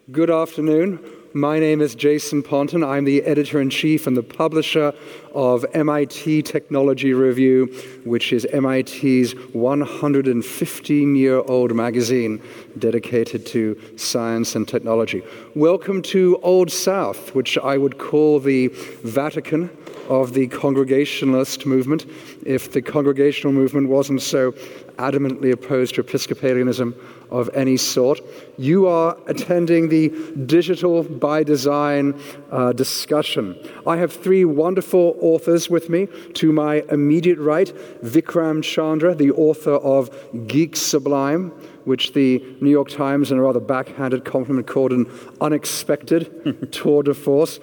Good afternoon. My name is Jason Ponton. I'm the editor-in-chief and the publisher of MIT Technology Review, which is MIT's 115-year-old magazine dedicated to science and technology. Welcome to Old South, which I would call the Vatican of the Congregationalist movement, if the Congregational movement wasn't so adamantly opposed to Episcopalianism of any sort. You are attending the Digital by Design discussion. I have three wonderful authors with me. To my immediate right, Vikram Chandra, the author of Geek Sublime, which the New York Times, in a rather backhanded compliment, called an unexpected tour de force.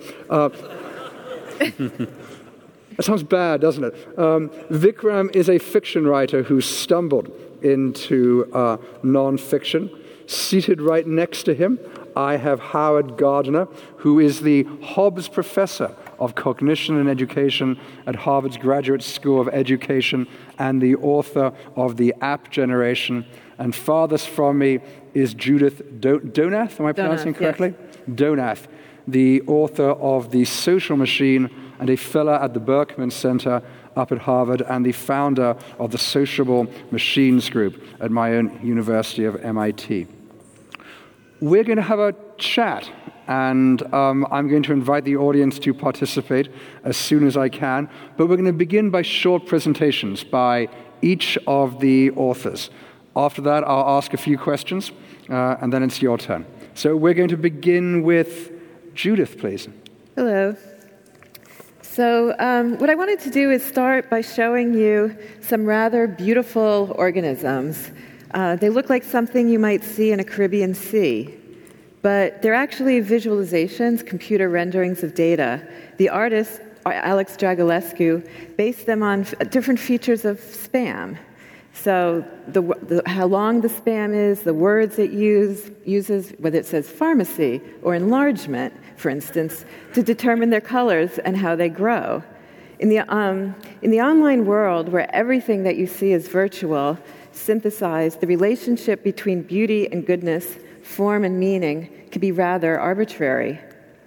That sounds bad, doesn't it? Vikram is a fiction writer who stumbled into nonfiction. Seated right next to him, I have Howard Gardner, who is the Hobbs Professor of Cognition and Education at Harvard's Graduate School of Education and the author of The App Generation. And farthest from me is Judith Donath, am I pronouncing correctly? Yes. Donath, the author of The Social Machine and a fellow at the Berkman Center up at Harvard, and the founder of the Sociable Machines Group at my own University of MIT. We're going to have a chat, and I'm going to invite the audience to participate as soon as I can, but we're going to begin by short presentations by each of the authors. After that, I'll ask a few questions, and then it's your turn. So we're going to begin with Judith, please. Hello. So what I wanted to do is start by showing you some rather beautiful organisms. They look like something you might see in a Caribbean sea, but they're actually visualizations, computer renderings of data. The artist, Alex Dragulescu, based them on different features of spam. So how long the spam is, the words it uses, whether it says pharmacy or enlargement, for instance, to determine their colors and how they grow. In the online world, where everything that you see is virtual, synthesized, the relationship between beauty and goodness, form and meaning, can be rather arbitrary.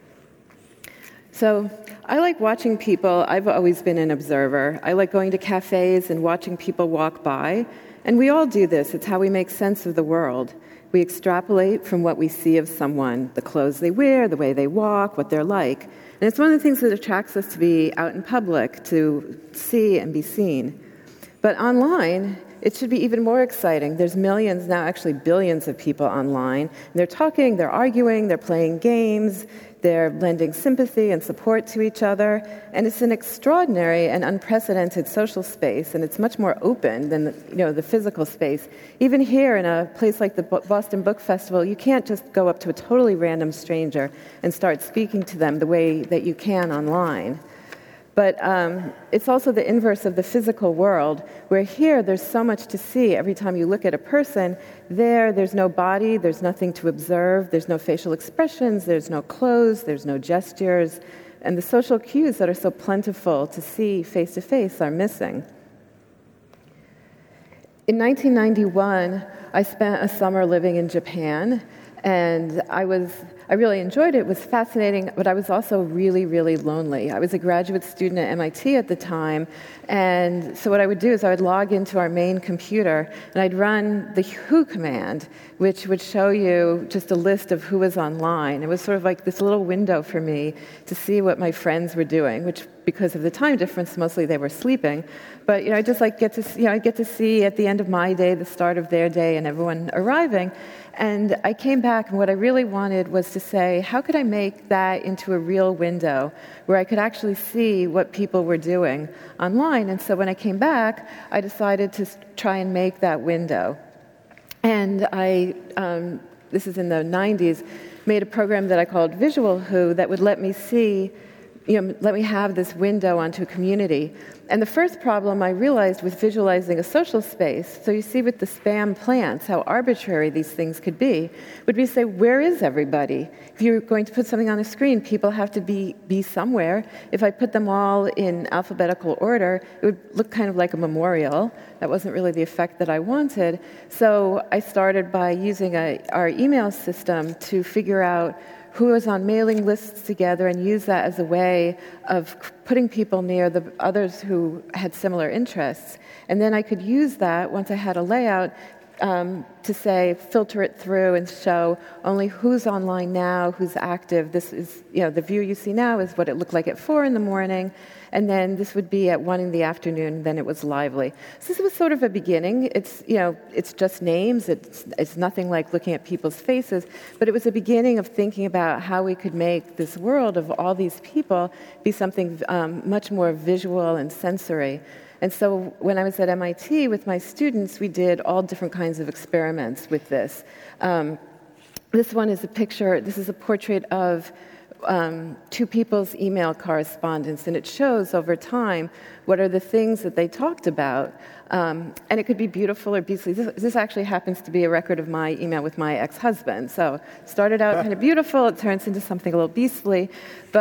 So I like watching people. I've always been an observer. I like going to cafes and watching people walk by. And we all do this. It's how we make sense of the world. We extrapolate from what we see of someone, the clothes they wear, the way they walk, what they're like. And it's one of the things that attracts us to be out in public, to see and be seen. But online, it should be even more exciting. There's millions, now actually billions of people online. And they're talking, they're arguing, they're playing games, they're lending sympathy and support to each other. And it's an extraordinary and unprecedented social space, and it's much more open than the physical space. Even here in a place like the Boston Book Festival, you can't just go up to a totally random stranger and start speaking to them the way that you can online. But it's also the inverse of the physical world, where here there's so much to see. Every time you look at a person, there's no body, there's nothing to observe, there's no facial expressions, there's no clothes, there's no gestures, and the social cues that are so plentiful to see face-to-face are missing. In 1991, I spent a summer living in Japan, and I really enjoyed it. It was fascinating, but I was also really, really lonely. I was a graduate student at MIT at the time, and so what I would do is I would log into our main computer, and I'd run the who command, which would show you just a list of who was online. It was sort of like this little window for me to see what my friends were doing, which, because of the time difference, mostly they were sleeping. But I just get to see at the end of my day the start of their day and everyone arriving. And I came back, and what I really wanted was to say, how could I make that into a real window where I could actually see what people were doing online? And so when I came back, I decided to try and make that window. And I, this is in the 90s, made a program that I called Visual Who that would let me see let me have this window onto a community. And the first problem I realized with visualizing a social space, so you see with the spam plants how arbitrary these things could be, would be to say, where is everybody? If you're going to put something on a screen, people have to be somewhere. If I put them all in alphabetical order, it would look kind of like a memorial. That wasn't really the effect that I wanted. So I started by using our email system to figure out who was on mailing lists together and use that as a way of putting people near the others who had similar interests. And then I could use that, once I had a layout, to say, filter it through and show only who's online now, who's active. This is, the view you see now is what it looked like at 4 in the morning, and then this would be at 1 in the afternoon, then it was lively. So this was sort of a beginning. It's just names. It's nothing like looking at people's faces, but it was a beginning of thinking about how we could make this world of all these people be something much more visual and sensory. And so when I was at MIT with my students, we did all different kinds of experiments with this. This one is a picture, this is a portrait of two people's email correspondence, and it shows over time what are the things that they talked about. And it could be beautiful or beastly. This actually happens to be a record of my email with my ex-husband. So it started out kind of beautiful, it turns into something a little beastly.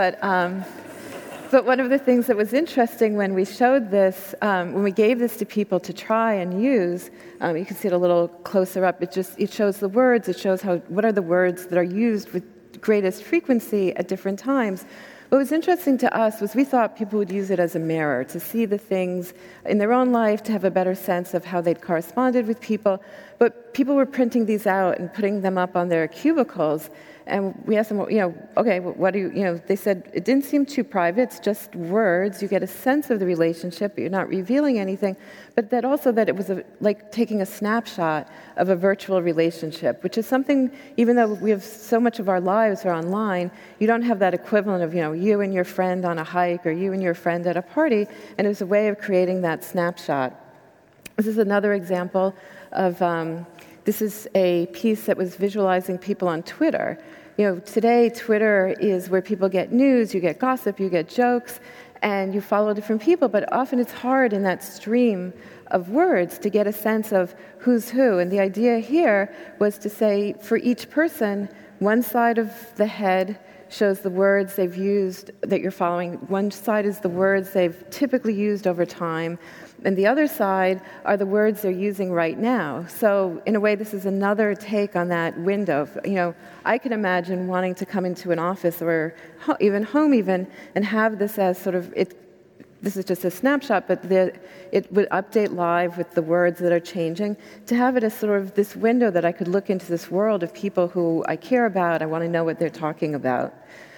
But one of the things that was interesting when we showed this, when we gave this to people to try and use, you can see it a little closer up, it shows the words, it shows what are the words that are used with greatest frequency at different times. What was interesting to us was we thought people would use it as a mirror, to see the things in their own life, to have a better sense of how they'd corresponded with people. But people were printing these out and putting them up on their cubicles. And we asked them, okay, what do you, they said, it didn't seem too private, it's just words. You get a sense of the relationship, but you're not revealing anything. But that also that it was like taking a snapshot of a virtual relationship, which is something, even though we have so much of our lives are online, you don't have that equivalent of, you and your friend on a hike or you and your friend at a party, and it was a way of creating that snapshot. This is another example of, this is a piece that was visualizing people on Twitter. Today Twitter is where people get news, you get gossip, you get jokes, and you follow different people, but often it's hard in that stream of words to get a sense of who's who. And the idea here was to say, for each person, one side of the head shows the words they've used that you're following. One side is the words they've typically used over time, and the other side are the words they're using right now. So in a way, this is another take on that window. I can imagine wanting to come into an office or even home and have this as sort of, this is just a snapshot, but it would update live with the words that are changing, to have it as sort of this window that I could look into this world of people who I care about, I want to know what they're talking about.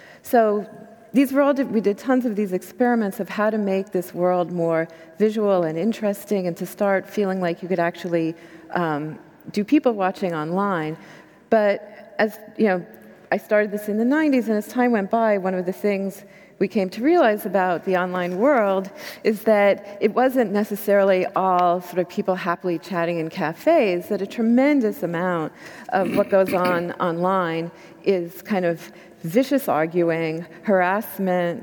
So these were we did tons of these experiments of how to make this world more visual and interesting, and to start feeling like you could actually do people watching online. But as I started this in the 90s, and as time went by, one of the things we came to realize about the online world is that it wasn't necessarily all sort of people happily chatting in cafes, that a tremendous amount of what goes on online is kind of vicious arguing, harassment.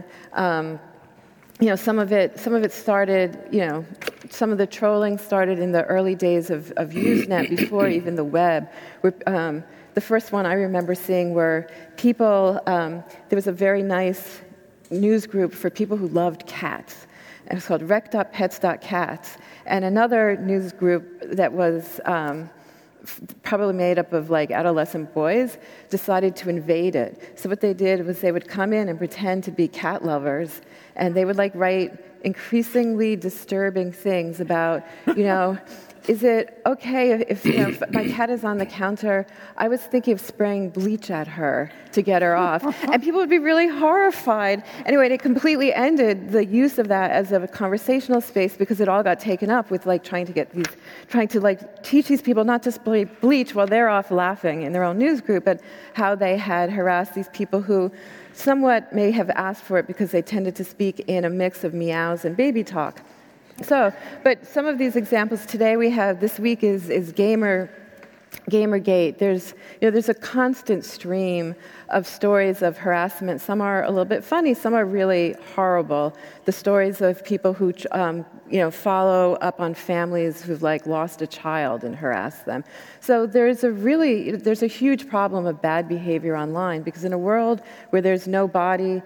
Some of it started, some of the trolling started in the early days of Usenet, before even the web. The first one I remember seeing were people, there was a very nice news group for people who loved cats. It was called rec.pets.cats. And another news group that was probably made up of adolescent boys decided to invade it. So what they did was they would come in and pretend to be cat lovers, and they would write increasingly disturbing things about, is it okay if my cat is on the counter? I was thinking of spraying bleach at her to get her off. And people would be really horrified. Anyway, it completely ended the use of that as a conversational space, because it all got taken up with trying to teach these people not to spray bleach while they're off laughing in their own news group, but how they had harassed these people who somewhat may have asked for it because they tended to speak in a mix of meows and baby talk. But some of these examples today we have, this week is Gamer Gamergate, there's a constant stream of stories of harassment. Some are a little bit funny, some are really horrible. The stories of people who follow up on families who've lost a child and harass them. So there's a huge problem of bad behavior online, because in a world where there's no body,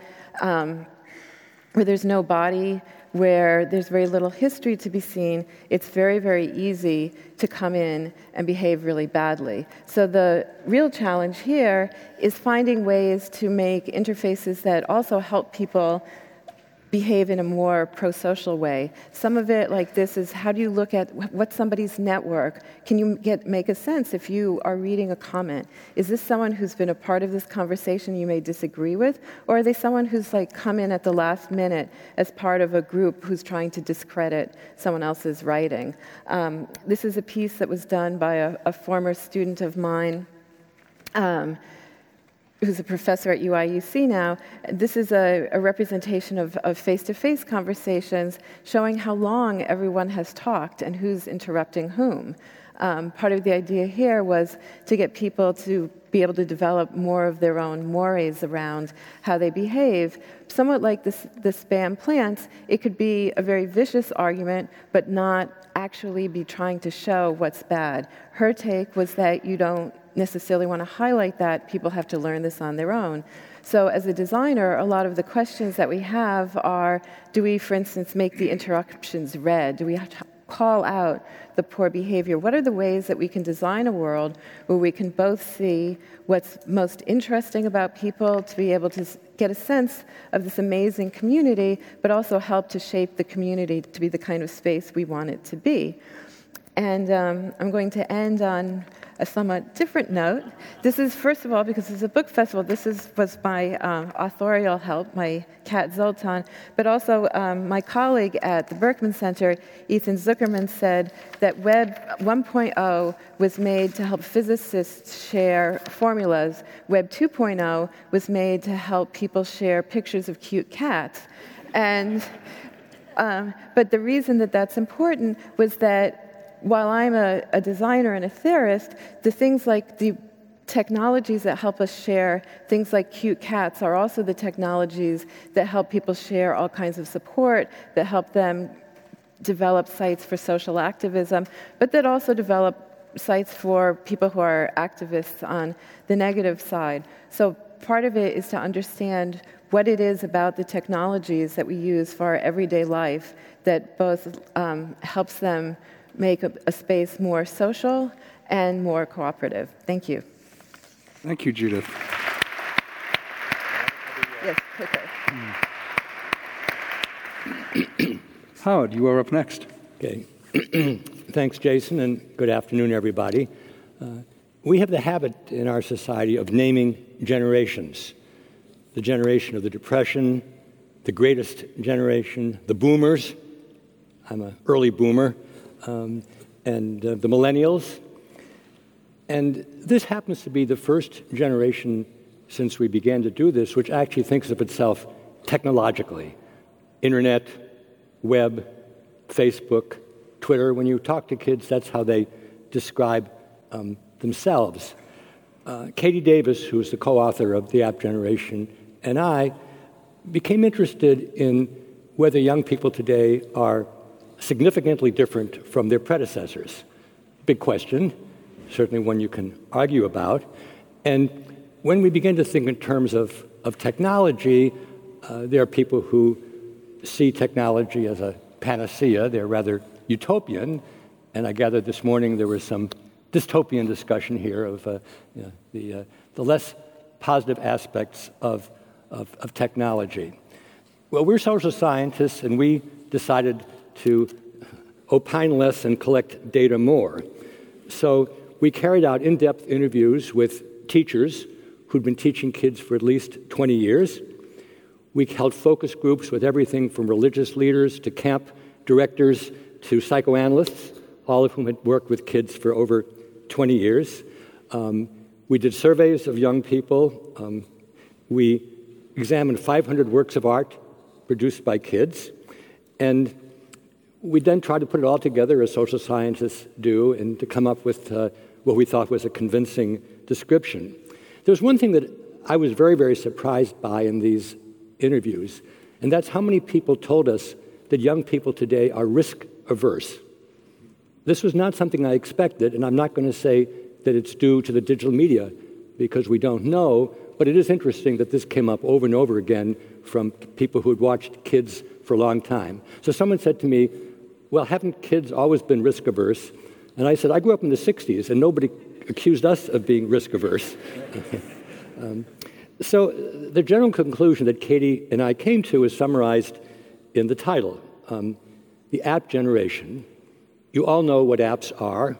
where there's very little history to be seen, it's very, very easy to come in and behave really badly. So the real challenge here is finding ways to make interfaces that also help people behave in a more pro-social way. Some of it, like this, is how do you look at what's somebody's network? Can you make a sense if you are reading a comment? Is this someone who's been a part of this conversation you may disagree with? Or are they someone who's come in at the last minute as part of a group who's trying to discredit someone else's writing? This is a piece that was done by a former student of mine, who's a professor at UIUC now. This is a representation of face-to-face conversations showing how long everyone has talked and who's interrupting whom. Part of the idea here was to get people to be able to develop more of their own mores around how they behave. Somewhat like the spam plants, it could be a very vicious argument, but not actually be trying to show what's bad. Her take was that you don't necessarily want to highlight that. People have to learn this on their own. So as a designer, a lot of the questions that we have are, do we, for instance, make the interruptions red? Do we have to call out the poor behavior? What are the ways that we can design a world where we can both see what's most interesting about people, to be able to get a sense of this amazing community, but also help to shape the community to be the kind of space we want it to be? And I'm going to end on a somewhat different note. This is, first of all, because it's a book festival, was my authorial help, my cat Zoltan, but also my colleague at the Berkman Center, Ethan Zuckerman, said that Web 1.0 was made to help physicists share formulas. Web 2.0 was made to help people share pictures of cute cats. And but the reason that that's important was that while I'm a designer and a theorist, the things like the technologies that help us share things like cute cats are also the technologies that help people share all kinds of support, that help them develop sites for social activism, but that also develop sites for people who are activists on the negative side. So part of it is to understand what it is about the technologies that we use for our everyday life that both helps them make a space more social and more cooperative. Thank you. Thank you, Judith. Yes, quickly. Howard, you are up next. Okay. Thanks, Jason, and good afternoon, everybody. We have the habit in our society of naming generations. The generation of the Depression, the greatest generation, the boomers. I'm an early boomer. And the millennials. And this happens to be the first generation since we began to do this which actually thinks of itself technologically. Internet, web, Facebook, Twitter. When you talk to kids, that's how they describe themselves. Katie Davis, who's the co-author of The App Generation, and I became interested in whether young people today are significantly different from their predecessors. Big question, certainly one you can argue about. And when we begin to think in terms of technology, there are people who see technology as a panacea. They're rather utopian. And I gather this morning there was some dystopian discussion here of the less positive aspects of technology. Well, we're social scientists, and we decided to opine less and collect data more. So we carried out in-depth interviews with teachers who'd been teaching kids for at least 20 years. We held focus groups with everything from religious leaders to camp directors to psychoanalysts, all of whom had worked with kids for over 20 years. We did surveys of young people. We examined 500 works of art produced by kids. And we then tried to put it all together, as social scientists do, and to come up with what we thought was a convincing description. There's one thing that I was very, very surprised by in these interviews, and that's how many people told us that young people today are risk-averse. This was not something I expected, and I'm not going to say that it's due to the digital media, because we don't know, but it is interesting that this came up over and over again from people who had watched kids for a long time. So someone said to me, well, haven't kids always been risk-averse? And I said, I grew up in the 60s, and nobody accused us of being risk-averse. So the general conclusion that Katie and I came to is summarized in the title, the app generation. You all know what apps are,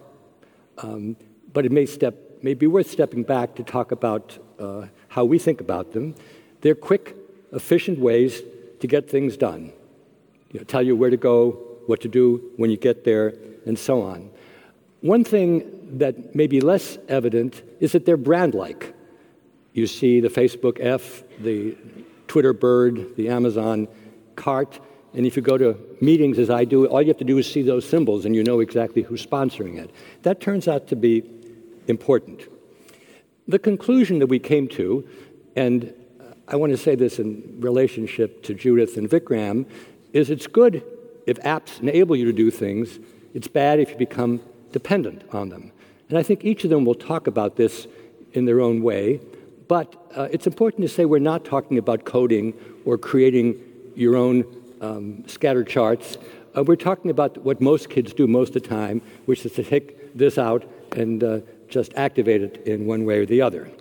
but it may be worth stepping back to talk about how we think about them. They're quick, efficient ways to get things done. Tell you where to go, what to do when you get there, and so on. One thing that may be less evident is that they're brand-like. You see the Facebook F, the Twitter bird, the Amazon cart, and if you go to meetings, as I do, all you have to do is see those symbols and you know exactly who's sponsoring it. That turns out to be important. The conclusion that we came to, and I want to say this in relationship to Judith and Vikram, is it's good if apps enable you to do things. It's bad if you become dependent on them. And I think each of them will talk about this in their own way. But it's important to say we're not talking about coding or creating your own scatter charts. We're talking about what most kids do most of the time, which is to take this out and just activate it in one way or the other.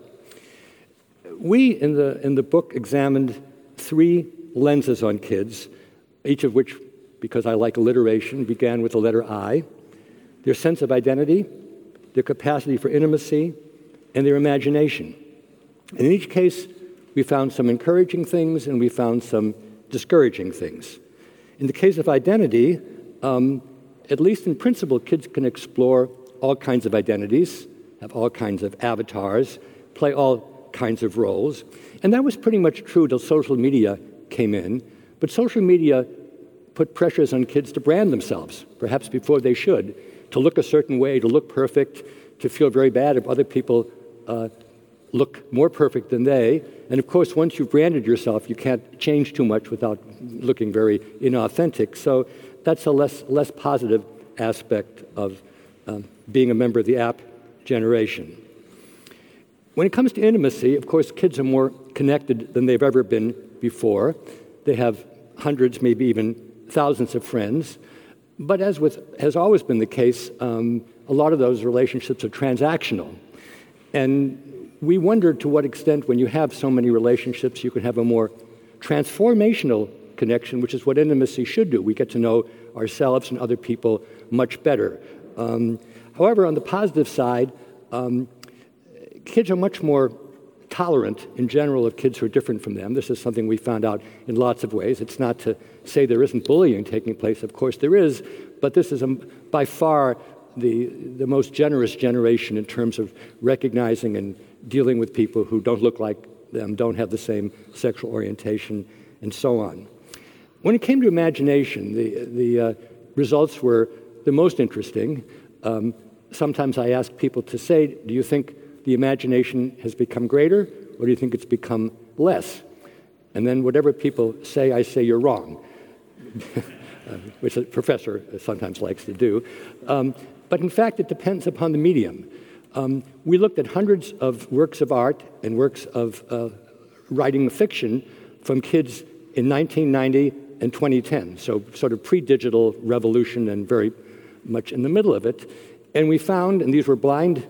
We, in the book, examined 3 lenses on kids, each of which, because I like alliteration, began with the letter I: their sense of identity, their capacity for intimacy, and their imagination. And in each case, we found some encouraging things and we found some discouraging things. In the case of identity, at least in principle, kids can explore all kinds of identities, have all kinds of avatars, play all kinds of roles. And that was pretty much true till social media came in. But social media put pressures on kids to brand themselves, perhaps before they should, to look a certain way, to look perfect, to feel very bad if other people look more perfect than they. And of course, once you've branded yourself, you can't change too much without looking very inauthentic. So that's a less positive aspect of being a member of the app generation. When it comes to intimacy, of course, kids are more connected than they've ever been before. They have hundreds, maybe even thousands of friends. But as has always been the case, a lot of those relationships are transactional. And we wondered to what extent, when you have so many relationships, you can have a more transformational connection, which is what intimacy should do. We get to know ourselves and other people much better. However, on the positive side, kids are much more tolerant in general of kids who are different from them. This is something we found out in lots of ways. It's not to say there isn't bullying taking place. Of course there is, but this is by far the most generous generation in terms of recognizing and dealing with people who don't look like them, don't have the same sexual orientation, and so on. When it came to imagination, the results were the most interesting. Sometimes I ask people to say, do you think the imagination has become greater, or do you think it's become less? And then whatever people say, I say you're wrong, which a professor sometimes likes to do. But in fact, it depends upon the medium. We looked at hundreds of works of art and works of writing fiction from kids in 1990 and 2010, so sort of pre-digital revolution and very much in the middle of it. And we found, and these were blind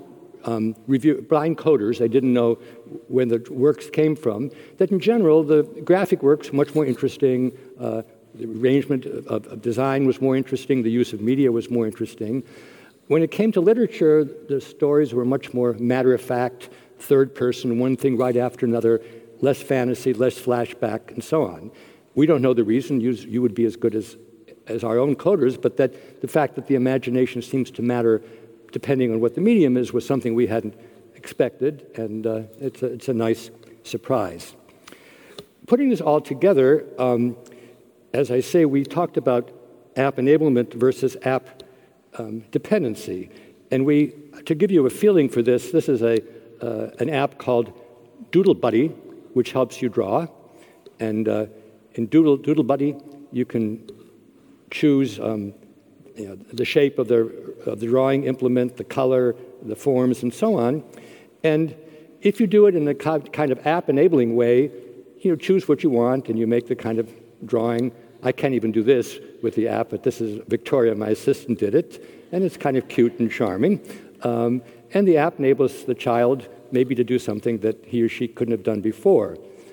coders, they didn't know when the works came from, that in general the graphic works were much more interesting, the arrangement of design was more interesting, the use of media was more interesting. When it came to literature, the stories were much more matter-of-fact, third person, one thing right after another, less fantasy, less flashback, and so on. We don't know the reason. You would be as good as our own coders, but that the fact that the imagination seems to matter depending on what the medium is was something we hadn't expected, and it's a nice surprise. Putting this all together, as I say, we talked about app enablement versus app dependency. And to give you a feeling for this is an app called Doodle Buddy, which helps you draw. And in Doodle Buddy, you can choose the shape of the drawing implement, the color, the forms, and so on. And if you do it in a kind of app-enabling way, choose what you want, and you make the kind of drawing. I can't even do this with the app, but this is Victoria, my assistant, did it, and it's kind of cute and charming. And the app enables the child maybe to do something that he or she couldn't have done before.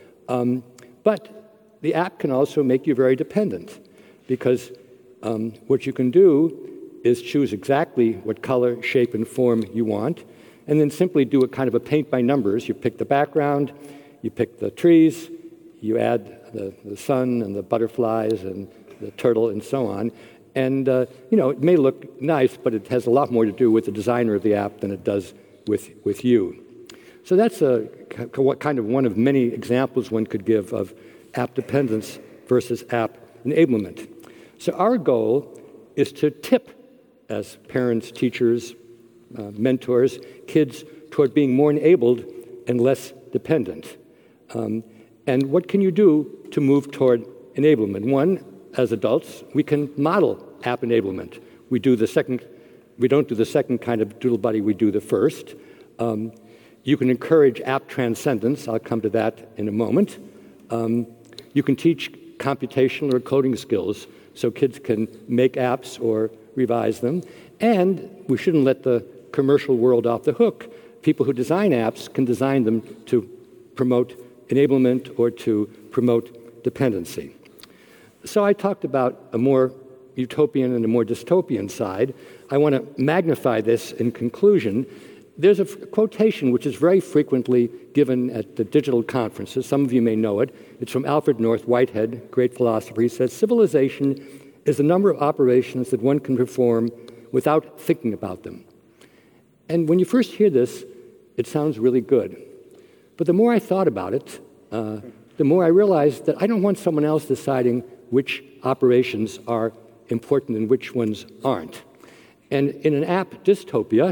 But the app can also make you very dependent, because what you can do is choose exactly what color, shape, and form you want, and then simply do a kind of a paint by numbers. You pick the background, you pick the trees, you add the sun and the butterflies and the turtle and so on. And, it may look nice, but it has a lot more to do with the designer of the app than it does with you. So that's kind of one of many examples one could give of app dependence versus app enablement. So our goal is to tip, as parents, teachers, mentors, kids, toward being more enabled and less dependent. And what can you do to move toward enablement? One, as adults, we can model app enablement. We don't do the second kind of Doodle Buddy, we do the first. You can encourage app transcendence. I'll come to that in a moment. You can teach computational or coding skills so kids can make apps or revise them. And we shouldn't let the commercial world off the hook. People who design apps can design them to promote enablement or to promote dependency. So I talked about a more utopian and a more dystopian side. I want to magnify this in conclusion. There's a quotation which is very frequently given at the digital conferences. Some of you may know it. It's from Alfred North Whitehead, great philosopher. He says, "Civilization is the number of operations that one can perform without thinking about them." And when you first hear this, it sounds really good. But the more I thought about it, the more I realized that I don't want someone else deciding which operations are important and which ones aren't. And in an app dystopia,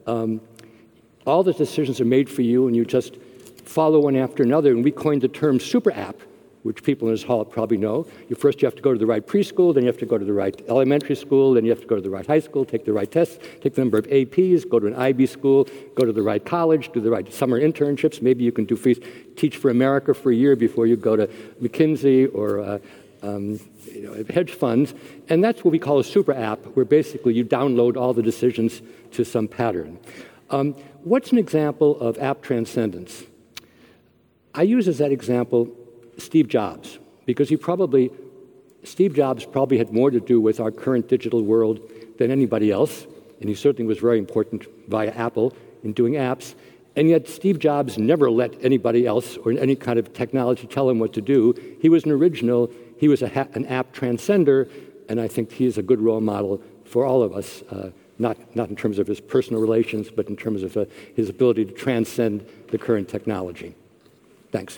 all the decisions are made for you, and you just follow one after another. And we coined the term super app, which people in this hall probably know. First you have to go to the right preschool, then you have to go to the right elementary school, then you have to go to the right high school, take the right tests, take the number of APs, go to an IB school, go to the right college, do the right summer internships. Maybe you can Teach for America for a year before you go to McKinsey or hedge funds. And that's what we call a super app, where basically you download all the decisions to some pattern. What's an example of app transcendence? I use as that example Steve Jobs, because Steve Jobs probably had more to do with our current digital world than anybody else, and he certainly was very important via Apple in doing apps, and yet Steve Jobs never let anybody else or any kind of technology tell him what to do. He was an original, he was an app transcender, and I think he is a good role model for all of us, not in terms of his personal relations, but in terms of his ability to transcend the current technology. Thanks.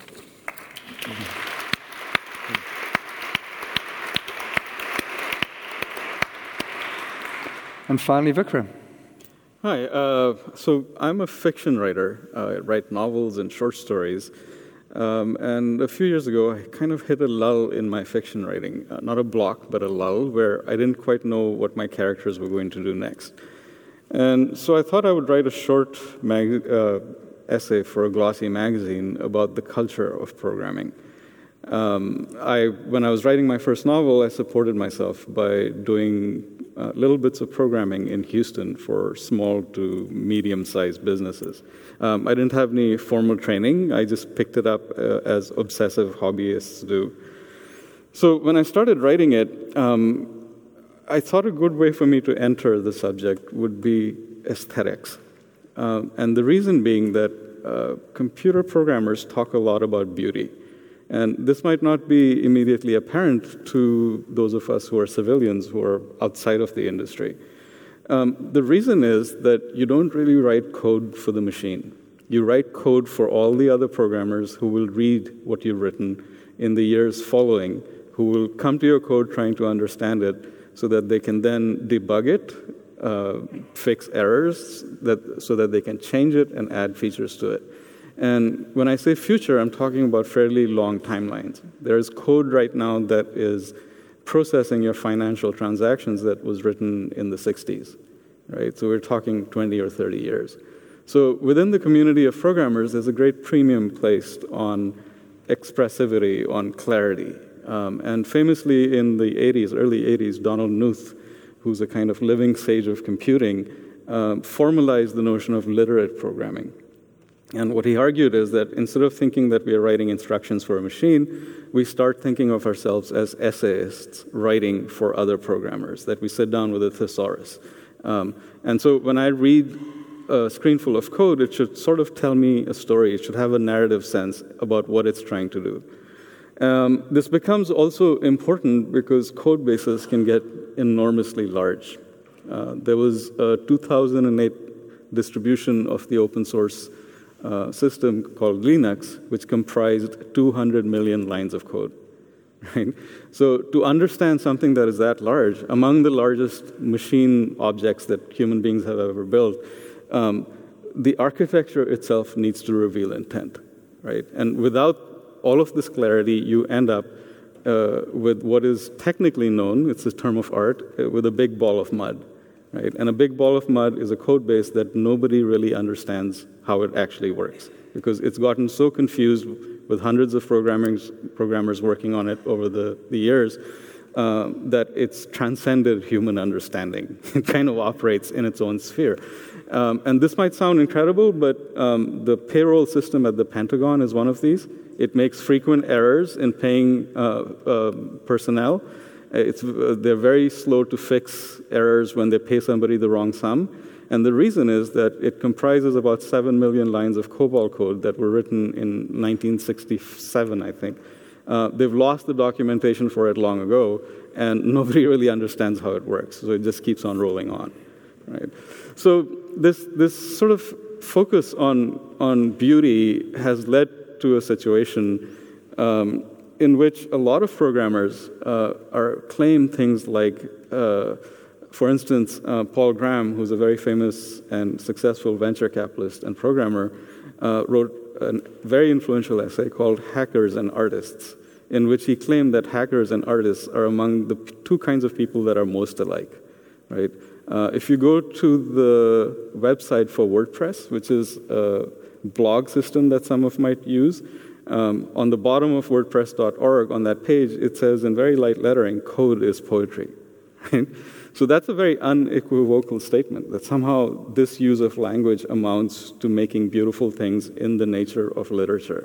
And finally, Vikram. Hi. So I'm a fiction writer. I write novels and short stories. And a few years ago, I kind of hit a lull in my fiction writing. Not a block, but a lull, where I didn't quite know what my characters were going to do next. And so I thought I would write a short essay for a glossy magazine about the culture of programming. When I was writing my first novel, I supported myself by doing little bits of programming in Houston for small to medium-sized businesses. I didn't have any formal training. I just picked it up as obsessive hobbyists do. So when I started writing it, I thought a good way for me to enter the subject would be aesthetics. And the reason being that computer programmers talk a lot about beauty. And this might not be immediately apparent to those of us who are civilians who are outside of the industry. The reason is that you don't really write code for the machine. You write code for all the other programmers who will read what you've written in the years following, who will come to your code trying to understand it so that they can then debug it fix errors so that they can change it and add features to it. And when I say future, I'm talking about fairly long timelines. There's code right now that is processing your financial transactions that was written in the 60s, right? So we're talking 20 or 30 years. So within the community of programmers, there's a great premium placed on expressivity, on clarity. And famously in the 80s, early 80s, Donald Knuth, who's a kind of living sage of computing, formalized the notion of literate programming. And what he argued is that instead of thinking that we are writing instructions for a machine, we start thinking of ourselves as essayists writing for other programmers, that we sit down with a thesaurus. And so when I read a screen full of code, it should sort of tell me a story. It should have a narrative sense about what it's trying to do. This becomes also important because code bases can get enormously large. There was a 2008 distribution of the open source system called Linux, which comprised 200 million lines of code. Right? So to understand something that is that large, among the largest machine objects that human beings have ever built, the architecture itself needs to reveal intent. Right? And without all of this clarity, you end up with what is technically known, it's a term of art, with a big ball of mud. Right? And a big ball of mud is a code base that nobody really understands how it actually works, because it's gotten so confused with hundreds of programmers working on it over the years that it's transcended human understanding. It kind of operates in its own sphere. And this might sound incredible, but the payroll system at the Pentagon is one of these. It makes frequent errors in paying personnel. They're very slow to fix errors when they pay somebody the wrong sum. And the reason is that it comprises about 7 million lines of COBOL code that were written in 1967, I think. They've lost the documentation for it long ago, and nobody really understands how it works. So it just keeps on rolling on. Right? So this sort of focus on beauty has led to a situation in which a lot of programmers claim things like, for instance, Paul Graham, who's a very famous and successful venture capitalist and programmer, wrote a very influential essay called Hackers and Artists, in which he claimed that hackers and artists are among the two kinds of people that are most alike. Right? If you go to the website for WordPress, which is a blog system that some of might use, on the bottom of WordPress.org, on that page, it says in very light lettering, code is poetry. Right? So that's a very unequivocal statement, that somehow this use of language amounts to making beautiful things in the nature of literature.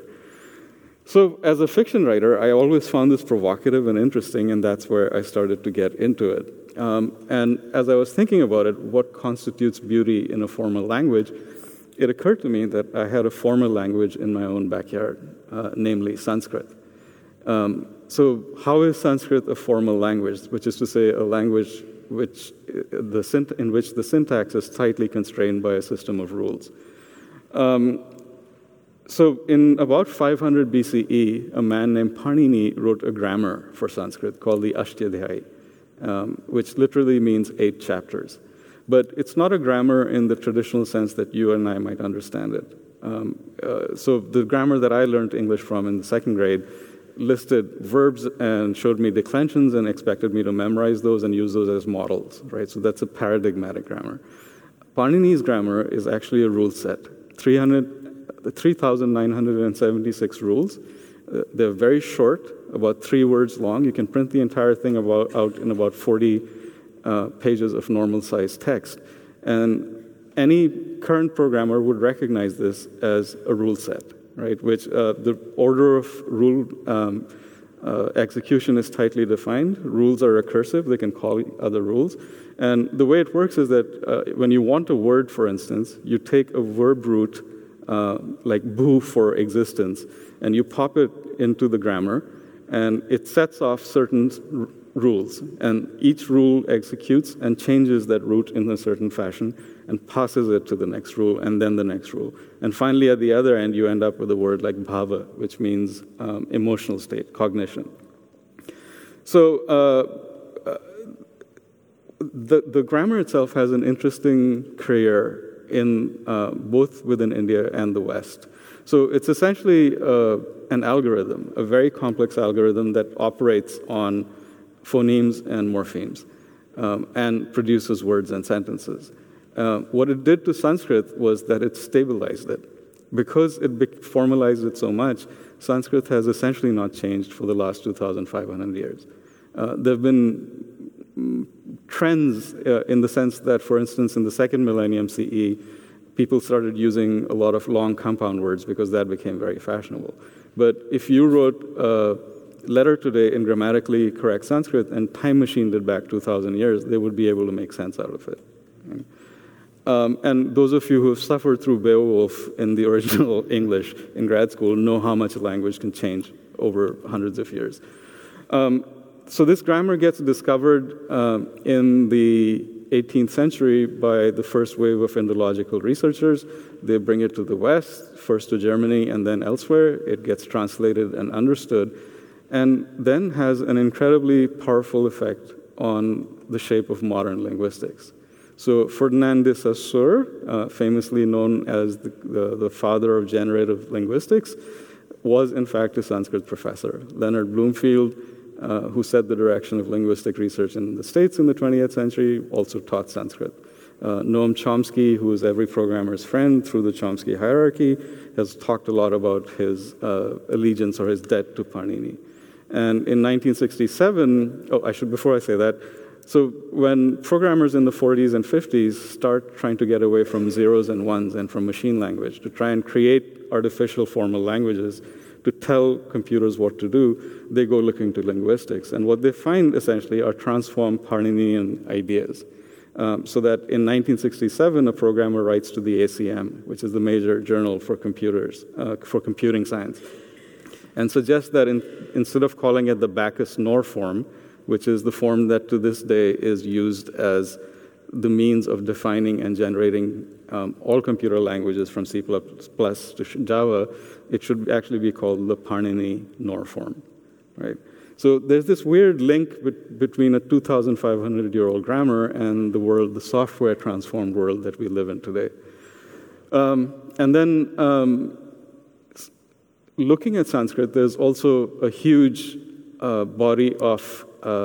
So as a fiction writer, I always found this provocative and interesting, and that's where I started to get into it. And as I was thinking about it, what constitutes beauty in a formal language, it occurred to me that I had a formal language in my own backyard, namely Sanskrit. So how is Sanskrit a formal language, which is to say a language in which the syntax is tightly constrained by a system of rules? So in about 500 BCE, a man named Panini wrote a grammar for Sanskrit called the Ashtadhyayi, which literally means 8 chapters. But it's not a grammar in the traditional sense that you and I might understand it. So the grammar that I learned English from in the 2nd grade listed verbs and showed me declensions and expected me to memorize those and use those as models, right? So that's a paradigmatic grammar. Panini's grammar is actually a rule set, 3,976 rules. They're very short, about 3 words long. You can print the entire thing out in about 40 pages of normal-sized text. And any current programmer would recognize this as a rule set, right? Which the order of rule execution is tightly defined. Rules are recursive. They can call other rules. And the way it works is that when you want a word, for instance, you take a verb root like boo for existence, and you pop it into the grammar, and it sets off certain rules, and each rule executes and changes that root in a certain fashion and passes it to the next rule and then the next rule. And finally, at the other end, you end up with a word like bhava, which means emotional state, cognition. So the grammar itself has an interesting career in both within India and the West. So it's essentially an algorithm, a very complex algorithm that operates on phonemes and morphemes and produces words and sentences. What it did to Sanskrit was that it stabilized it. Because it formalized it so much, Sanskrit has essentially not changed for the last 2,500 years. There have been trends in the sense that, for instance, in the second millennium CE, people started using a lot of long compound words because that became very fashionable. But if you wrote a letter today in grammatically correct Sanskrit and time machined it back 2,000 years, they would be able to make sense out of it. And those of you who have suffered through Beowulf in the original English in grad school know how much a language can change over hundreds of years. So this grammar gets discovered in the 18th century by the first wave of Indological researchers. They bring it to the West, first to Germany and then elsewhere. It gets translated and understood, and then has an incredibly powerful effect on the shape of modern linguistics. So Ferdinand de Saussure, famously known as the father of generative linguistics, was in fact a Sanskrit professor. Leonard Bloomfield, who set the direction of linguistic research in the States in the 20th century, also taught Sanskrit. Noam Chomsky, who is every programmer's friend through the Chomsky hierarchy, has talked a lot about his allegiance or his debt to Panini. And in 1967, before I say that, so when programmers in the 40s and 50s start trying to get away from zeros and ones and from machine language to try and create artificial formal languages to tell computers what to do, they go looking to linguistics. And what they find essentially are transformed Paninian ideas. So that in 1967, a programmer writes to the ACM, which is the major journal for computers, for computing science, and suggests that instead of calling it the Backus-Naur form, which is the form that to this day is used as the means of defining and generating all computer languages from C++ to Java, it should actually be called the Panini-Naur form, right? So there's this weird link between a 2,500-year-old grammar and the world, the software transformed world that we live in today. And then looking at Sanskrit, there's also a huge body of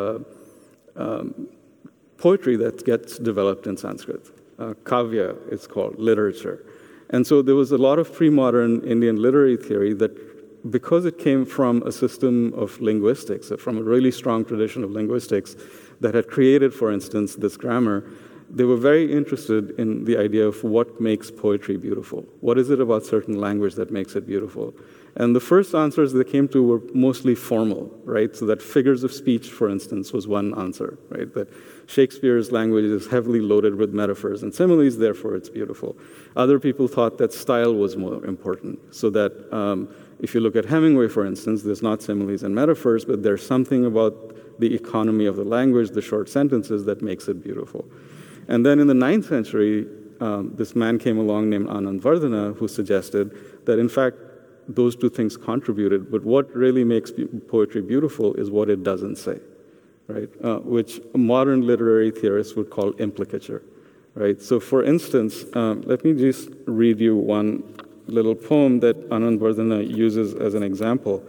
poetry that gets developed in Sanskrit. Kavya, it's called, literature. And so there was a lot of pre-modern Indian literary theory that, because it came from a system of linguistics, from a really strong tradition of linguistics that had created, for instance, this grammar, they were very interested in the idea of what makes poetry beautiful. What is it about certain language that makes it beautiful? And the first answers they came to were mostly formal, right? So that figures of speech, for instance, was one answer, right? That Shakespeare's language is heavily loaded with metaphors and similes, therefore it's beautiful. Other people thought that style was more important, so that if you look at Hemingway, for instance, there's not similes and metaphors, but there's something about the economy of the language, the short sentences, that makes it beautiful. And then in the 9th century, this man came along named Anandvardhana, who suggested that, in fact, those two things contributed, but what really makes poetry beautiful is what it doesn't say, right? Which modern literary theorists would call implicature, right? So for instance, let me just read you one little poem that Anandvardhana uses as an example.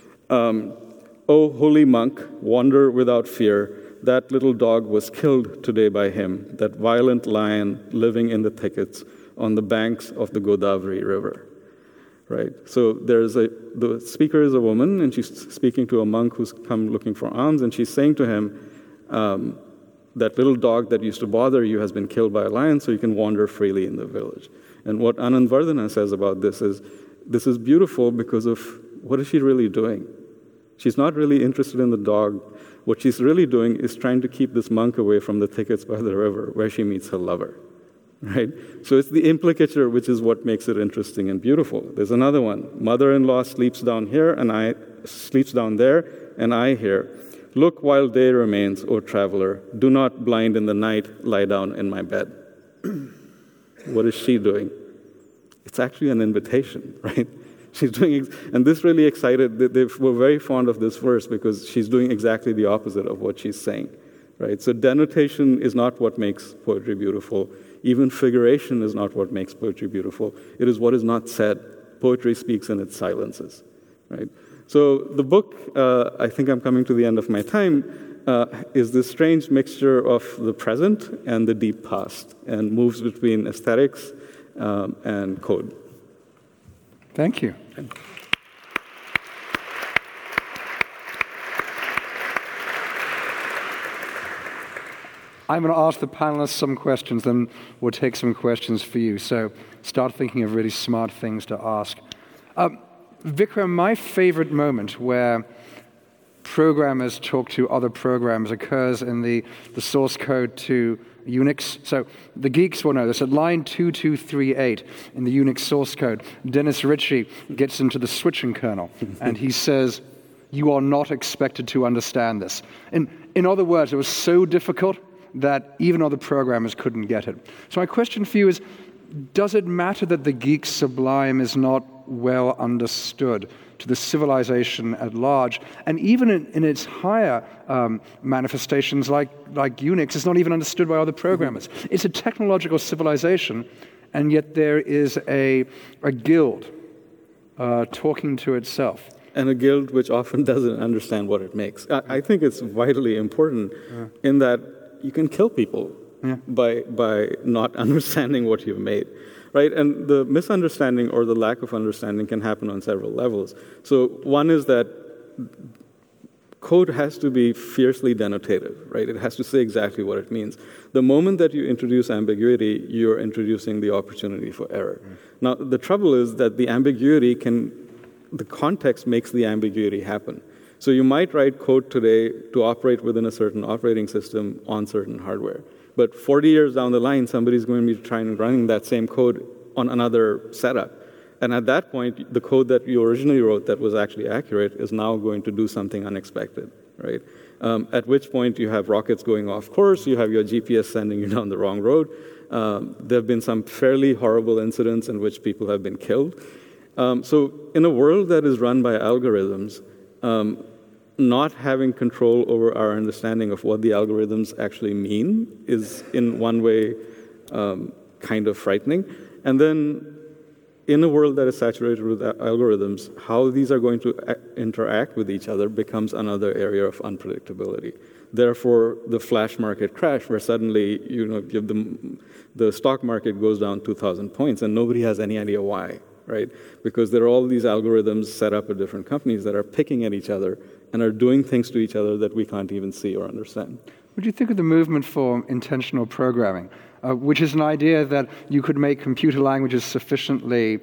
"O holy monk, wander without fear. That little dog was killed today by him, that violent lion living in the thickets on the banks of the Godavari River." Right? So the speaker is a woman, and she's speaking to a monk who's come looking for alms, and she's saying to him, that little dog that used to bother you has been killed by a lion, so you can wander freely in the village. And what Anandvardhana says about this is beautiful because of what is she really doing? She's not really interested in the dog. What she's really doing is trying to keep this monk away from the thickets by the river where she meets her lover. Right? So it's the implicature which is what makes it interesting and beautiful. There's another one. "Mother-in-law sleeps down here, and I sleeps down there, and I here. Look while day remains, O traveler. Do not blind in the night, lie down in my bed." What is she doing? It's actually an invitation, right? She's doing, and this really excited. They were very fond of this verse because she's doing exactly the opposite of what she's saying. right? So denotation is not what makes poetry beautiful. Even figuration is not what makes poetry beautiful. It is what is not said. Poetry speaks in its silences, right? So the book, I think I'm coming to the end of my time, is this strange mixture of the present and the deep past, and moves between aesthetics and code. Thank you. I'm going to ask the panelists some questions, then we'll take some questions for you. So start thinking of really smart things to ask. Vikram, my favorite moment where programmers talk to other programmers occurs in the source code to Unix. So the geeks will know this. At line 2238 in the Unix source code, Dennis Ritchie gets into the switching kernel, and he says, "You are not expected to understand this." In other words, it was so difficult that even other programmers couldn't get it. So my question for you is, does it matter that the geek sublime is not well understood to the civilization at large? And even in its higher manifestations like Unix, it's not even understood by other programmers. It's a technological civilization, and yet there is a guild talking to itself. And a guild which often doesn't understand what it makes. I think it's vitally important in that you can kill people by not understanding what you've made, right? And the misunderstanding or the lack of understanding can happen on several levels. So one is that code has to be fiercely denotative, right? It has to say exactly what it means. The moment that you introduce ambiguity, you're introducing the opportunity for error. Now, the trouble is that the ambiguity the context makes the ambiguity happen. So you might write code today to operate within a certain operating system on certain hardware. But 40 years down the line, somebody's going to be running that same code on another setup. And at that point, the code that you originally wrote that was actually accurate is now going to do something unexpected, right? At which point you have rockets going off course, you have your GPS sending you down the wrong road. There have been some fairly horrible incidents in which people have been killed. So in a world that is run by algorithms, not having control over our understanding of what the algorithms actually mean is in one way kind of frightening. And then in a world that is saturated with algorithms, how these are going to interact with each other becomes another area of unpredictability. Therefore, the flash market crash, where suddenly the stock market goes down 2,000 points and nobody has any idea why, right? Because there are all these algorithms set up at different companies that are picking at each other and are doing things to each other that we can't even see or understand. What do you think of the movement for intentional programming, which is an idea that you could make computer languages sufficiently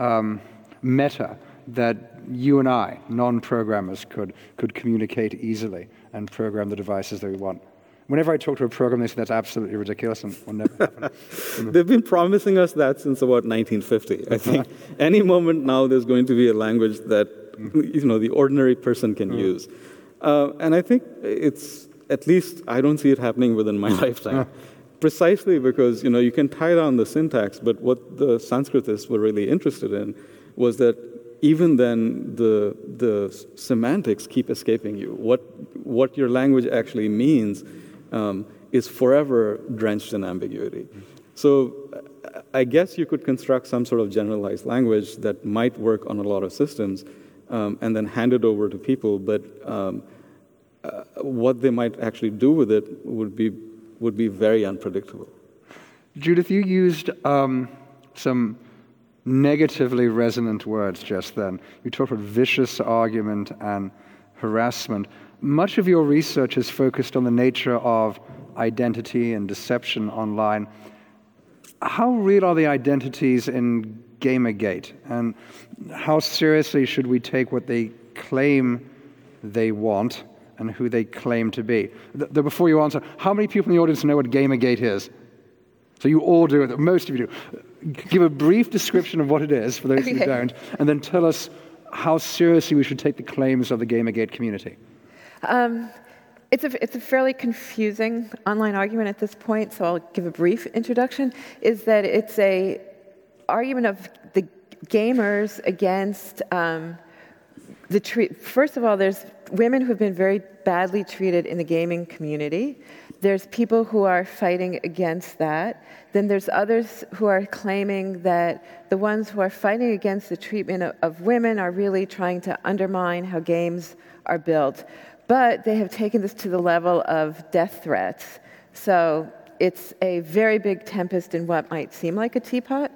meta that you and I, non-programmers, could communicate easily and program the devices that we want? Whenever I talk to a programmer, they say that's absolutely ridiculous and will never happen. They've been promising us that since about 1950. I think any moment now there's going to be a language that the ordinary person can use. And I think it's, at least I don't see it happening within my lifetime. Precisely because, you can tie down the syntax, but what the Sanskritists were really interested in was that even then the semantics keep escaping you. What your language actually means is forever drenched in ambiguity. So I guess you could construct some sort of generalized language that might work on a lot of systems and then hand it over to people, but what they might actually do with it would be very unpredictable. Judith, you used some negatively resonant words just then. You talked about vicious argument and harassment. Much of your research is focused on the nature of identity and deception online. How real are the identities in Gamergate? And how seriously should we take what they claim they want and who they claim to be? Before you answer, how many people in the audience know what Gamergate is? So you all do it, most of you do. Give a brief description of what it is, for those who don't, and then tell us how seriously we should take the claims of the Gamergate community. It's a fairly confusing online argument at this point, so I'll give a brief introduction, is that it's a argument of the gamers against first of all, there's women who have been very badly treated in the gaming community, There's people who are fighting against that. Then there's others who are claiming that the ones who are fighting against the treatment of women are really trying to undermine how games are built. But they have taken this to the level of death threats. So it's a very big tempest in what might seem like a teapot.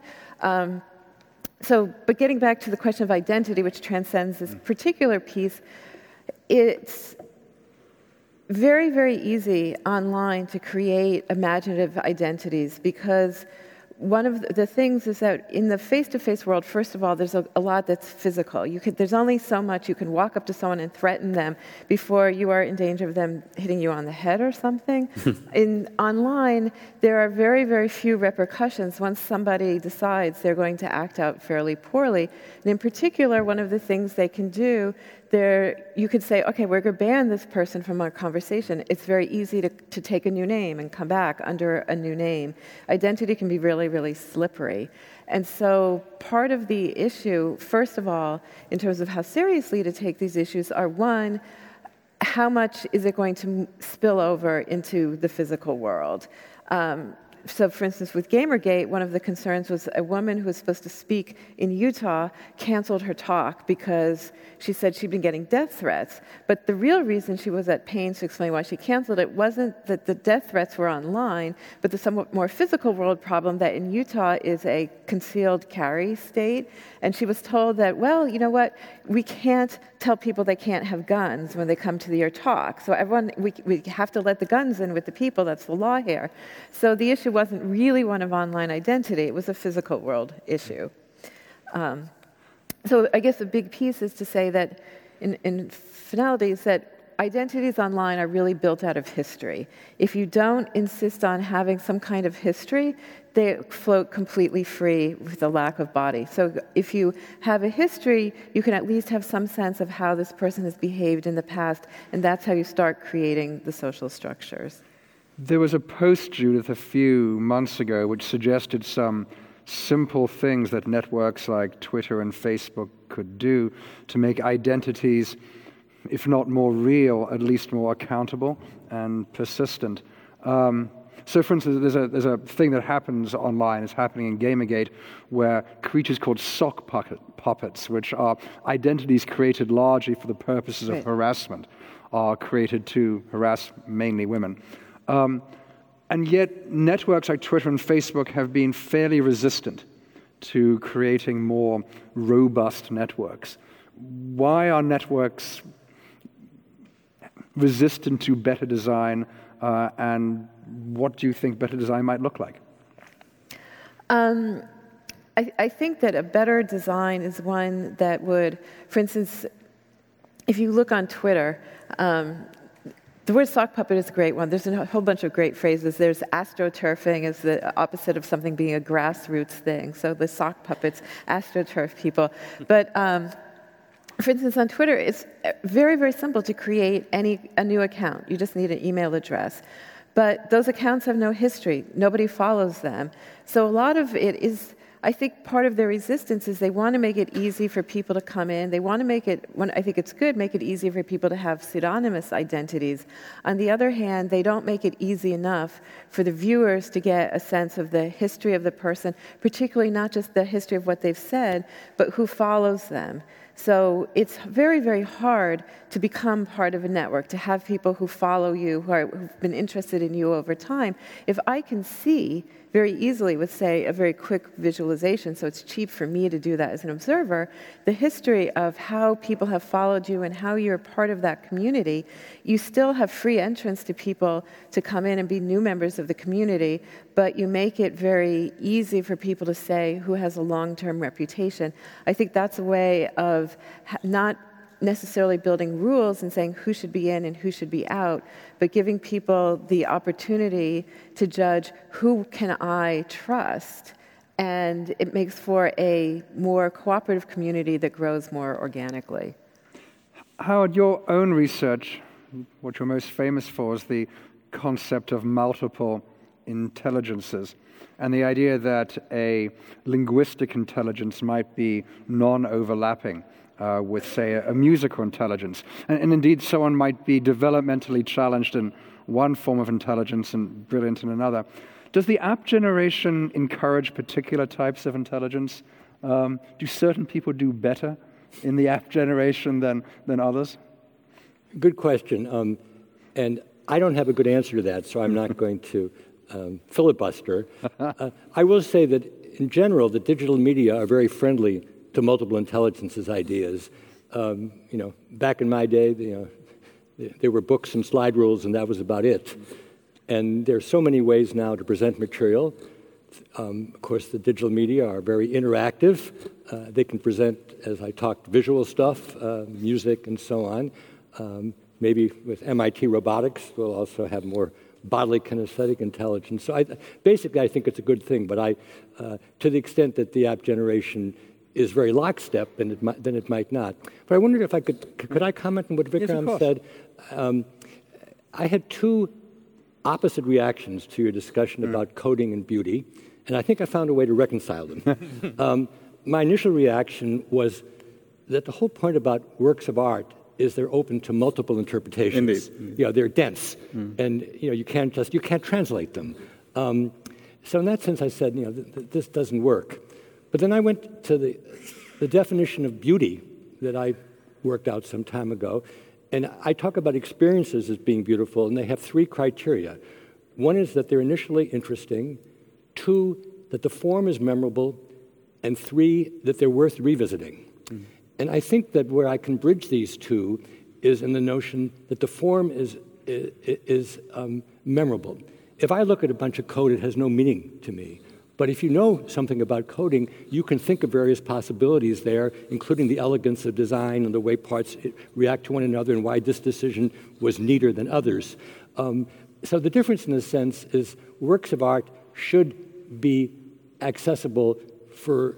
But getting back to the question of identity, which transcends this particular piece, it's very, very easy online to create imaginative identities, because one of the things is that in the face-to-face world, first of all, there's a lot that's physical. There's only so much you can walk up to someone and threaten them before you are in danger of them hitting you on the head or something. Online, there are very, very few repercussions once somebody decides they're going to act out fairly poorly. And in particular, one of the things they can do, you could say, okay, we're going to ban this person from our conversation. It's very easy to take a new name and come back under a new name. Identity can be really, really slippery. And so part of the issue, first of all, in terms of how seriously to take these issues, are one, how much is it going to spill over into the physical world? So, for instance, with Gamergate, one of the concerns was a woman who was supposed to speak in Utah canceled her talk because she said she'd been getting death threats. But the real reason she was at pains to explain why she canceled it wasn't that the death threats were online, but the somewhat more physical world problem that in Utah is a concealed carry state. And she was told that, well, you know what, we can't tell people they can't have guns when they come to your talk. So we have to let the guns in with the people. That's the law here. So the issue wasn't really one of online identity. It was a physical world issue. So I guess the big piece is to say that in finality is that identities online are really built out of history. If you don't insist on having some kind of history, they float completely free with a lack of body. So if you have a history, you can at least have some sense of how this person has behaved in the past, and that's how you start creating the social structures. There was a post, Judith, a few months ago which suggested some simple things that networks like Twitter and Facebook could do to make identities, if not more real, at least more accountable and persistent. So, for instance, there's a thing that happens online, it's happening in Gamergate, where creatures called sock puppets, which are identities created largely for the purposes of harassment, are created to harass mainly women. And yet, networks like Twitter and Facebook have been fairly resistant to creating more robust networks. Why are networks resistant to better design, and what do you think better design might look like? I think that a better design is one that would, for instance, if you look on Twitter, the word sock puppet is a great one. There's a whole bunch of great phrases. There's astroturfing is the opposite of something being a grassroots thing. So the sock puppets, astroturf people. But for instance, on Twitter, it's very, very simple to create a new account. You just need an email address. But those accounts have no history. Nobody follows them. So a lot of it is, I think part of their resistance is they want to make it easy for people to come in. They want to make it, I think it's good, make it easy for people to have pseudonymous identities. On the other hand, they don't make it easy enough for the viewers to get a sense of the history of the person, particularly not just the history of what they've said, but who follows them. So it's very, very hard to become part of a network, to have people who follow you, who've been interested in you over time. If I can see very easily with, say, a very quick visualization, so it's cheap for me to do that as an observer, the history of how people have followed you and how you're part of that community, you still have free entrance to people to come in and be new members of the community, but you make it very easy for people to say who has a long-term reputation. I think that's a way of not necessarily building rules and saying who should be in and who should be out, but giving people the opportunity to judge who can I trust. And it makes for a more cooperative community that grows more organically. Howard, your own research, what you're most famous for is the concept of multiple intelligences, and the idea that a linguistic intelligence might be non-overlapping. with, say, a musical intelligence. And indeed, someone might be developmentally challenged in one form of intelligence and brilliant in another. Does the app generation encourage particular types of intelligence? Do certain people do better in the app generation than others? Good question. And I don't have a good answer to that, so I'm not going to filibuster. I will say that, in general, the digital media are very friendly to multiple intelligence's ideas. Back in my day, there were books and slide rules, and that was about it. And there are so many ways now to present material. Of course, the digital media are very interactive. They can present, as I talked, visual stuff, music, and so on. Maybe with MIT robotics, we'll also have more bodily kinesthetic intelligence. So I think it's a good thing. But to the extent that the app generation is very lockstep, then it might not. But I wondered if I could I comment on what Vikram said? I had two opposite reactions to your discussion about coding and beauty, and I think I found a way to reconcile them. My initial reaction was that the whole point about works of art is they're open to multiple interpretations. Indeed. They're dense, and you can't translate them. So in that sense, I said, this doesn't work. But then I went to the definition of beauty that I worked out some time ago, and I talk about experiences as being beautiful, and they have three criteria. One is that they're initially interesting. Two, that the form is memorable. And three, that they're worth revisiting. And I think that where I can bridge these two is in the notion that the form is memorable. If I look at a bunch of code, it has no meaning to me. But if you know something about coding, you can think of various possibilities there, including the elegance of design and the way parts react to one another and why this decision was neater than others. So the difference in this sense is works of art should be accessible for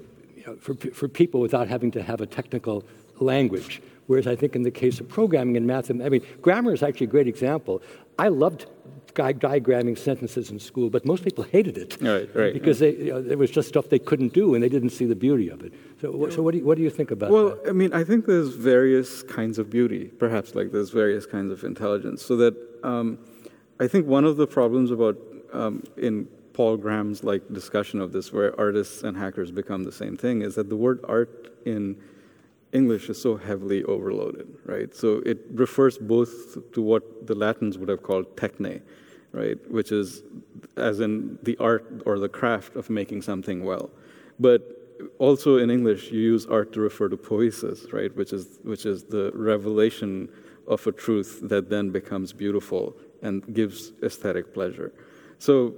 people without having to have a technical language. Whereas I think in the case of programming and math, grammar is actually a great example. I loved diagramming sentences in school, but most people hated it. Right. Because it was just stuff they couldn't do, and they didn't see the beauty of it. So what do you think about that? Well, I think there's various kinds of beauty, perhaps like there's various kinds of intelligence. So that I think one of the problems about in Paul Graham's discussion of this, where artists and hackers become the same thing, is that the word art in English is so heavily overloaded, right? So it refers both to what the Latins would have called techne, right, which is as in the art or the craft of making something well. But also in English, you use art to refer to poiesis, right, which is the revelation of a truth that then becomes beautiful and gives aesthetic pleasure. So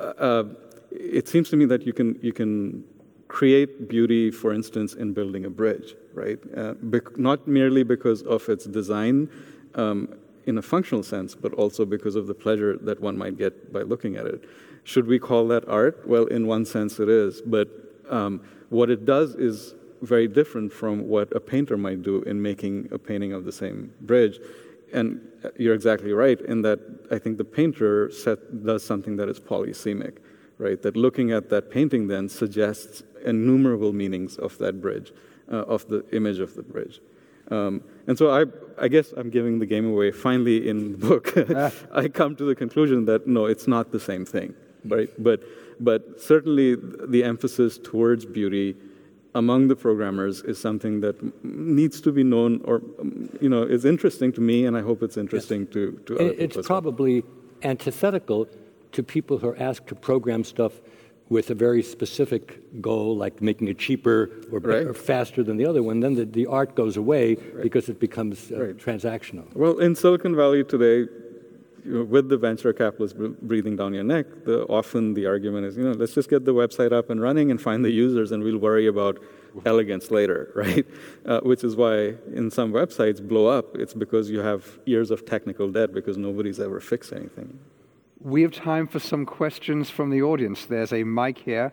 it seems to me that you can create beauty, for instance, in building a bridge, right? Not merely because of its design in a functional sense, but also because of the pleasure that one might get by looking at it. Should we call that art? Well, in one sense it is, but what it does is very different from what a painter might do in making a painting of the same bridge. And you're exactly right in that I think the painter does something that is polysemic, right? That looking at that painting then suggests innumerable meanings of that bridge, of the image of the bridge. And so I guess I'm giving the game away. Finally, in the book, I come to the conclusion that no, it's not the same thing, right? But certainly the emphasis towards beauty among the programmers is something that needs to be known, or is interesting to me, and I hope it's interesting to other people. It's probably antithetical to people who are asked to program stuff with a very specific goal, like making it cheaper or better, or faster than the other one. Then the art goes away because it becomes transactional. Well, in Silicon Valley today, with the venture capitalists breathing down your neck, often the argument is, let's just get the website up and running and find the users, and we'll worry about elegance later, right? Which is why in some websites blow up. It's because you have years of technical debt because nobody's ever fixed anything. We have time for some questions from the audience. There's a mic here.